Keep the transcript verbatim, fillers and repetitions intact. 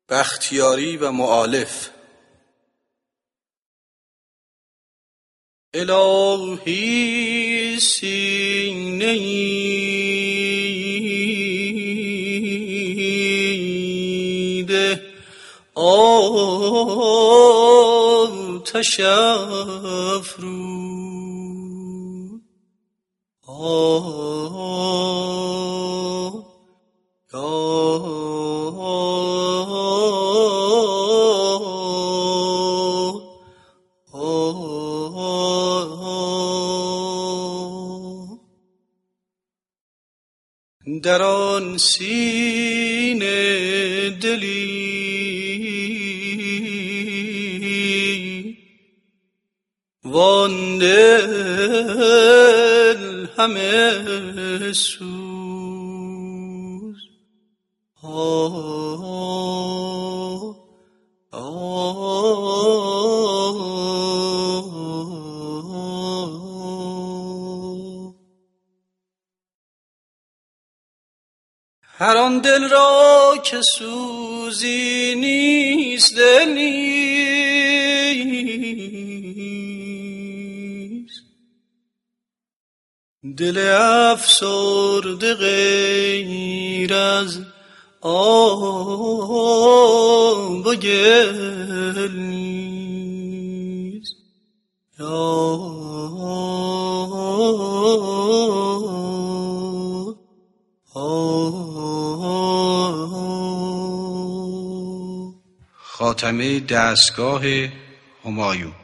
بختیاری و مؤالف. الهی سینه‌ای ده آتش افروز، آه در آن سینه دلی، وان دل همه سوز، آه هر آن دل را که سوزی نیست، دل نیست، دل افسرده غیر از آب و گل نیست. خاتمه دستگاه همایون.